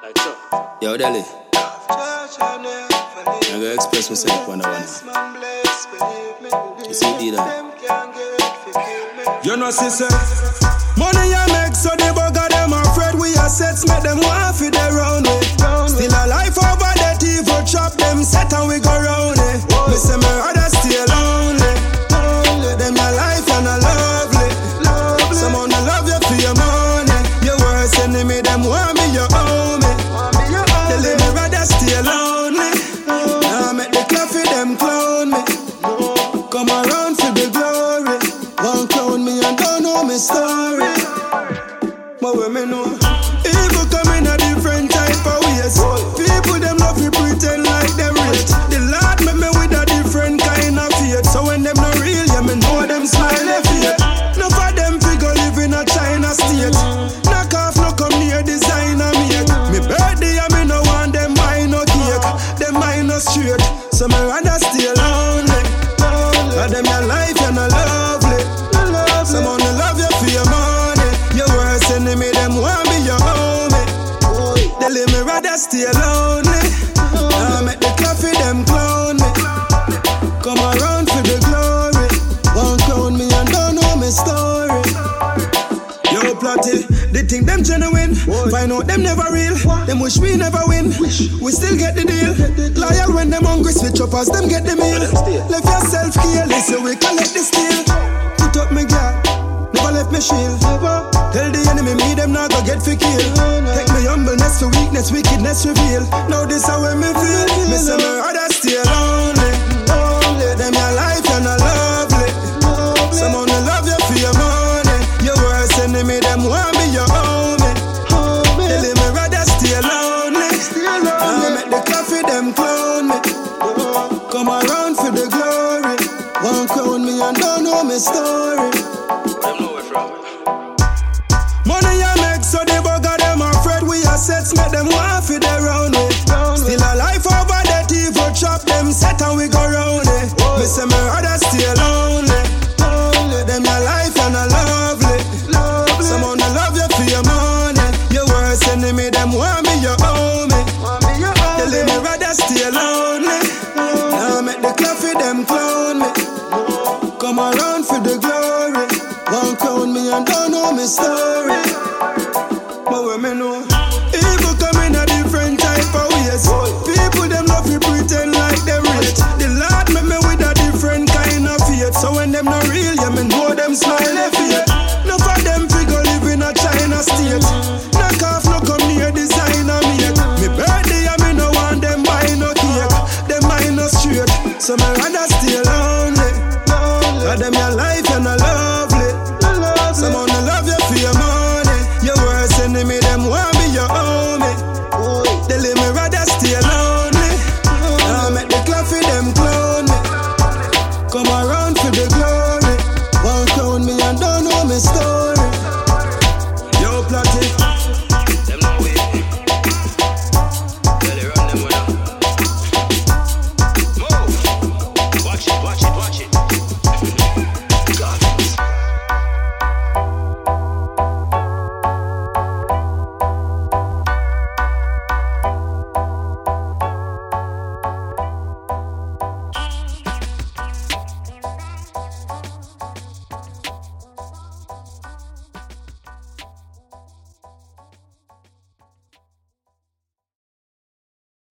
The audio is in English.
Yo, Delhi. I gotta express myself one on one. You see, that? You know, sister. Money I make, so the bugger them afraid we assets, make them want for their own way. Still a life over that evil trap them set and we go round it. Me say me rather stay lonely. Them your life and a lovely. Someone to love you for your money. Your worst enemy, them want me your own me. Tell them me rather stay lonely. Now make the coffee them clone me. Come around for the glory. Won't clone me and don't know me story. But when me know evil come in a different type of ways. People them love to pretend like them rich. The Lord make me with a different kind of faith. So when them not real, yeah, me know them smile their fate. None of them figure live in a China state. Knock off, no come near designer mate. Me birthday and me no want them buy no cake. Them buy no straight. So me rather stay lonely. Cause them your life and a lovely. Someone to love you for your money. Your worst enemy, them want be your homie. They let me rather stay lonely. Now make the coffee them clone me. Come around for the glory. Won't clone me and don't know me story. Yo, Plotty, they think them genuine. Find out them never real. Them wish we never win. We still get the deal. Loyal when them hungry, switch up as them get the meal. Left yourself careless, so we collect the steel. Put up me girl, never left me shield. Tell the enemy me them not go get for kill. Take me humbleness to weakness, wickedness reveal. Now this how when me feel. Me say me rather stay lonely. Them your life and a lovely. Someone to love you for your money. Your worst enemy them want be your homie. Tell me rather stay lonely. Now make the coffee them clone me. Come around for the glory. Won't clone me and don't know me story. Money I make, so the bugger them afraid we assets, make them want for their own way. Still a life over that evil trap them set and we go round it. Me say me rather stay lonely. Them your life and a lovely. Someone to love you for your money. Your worst enemy, them want be your homie. Tell me rather stay lonely. Now make the coffee them clone me. Come around for the glory. Won't clone me and don't know me story. But when me know evil come in a different type of ways. People them love to pretend like them rich. The Lord make me with a different kind of faith. So when them not real, yeah, me know them smile their fate. None of them figure live in a China state. Knock off, no come near designer mate. Me birthday and me no want them buy no cake. Them buy no straight. So me rather stay lonely. Cause them your life and a lovely. Someone to love you for your money. Your worst enemy, them want be your homie.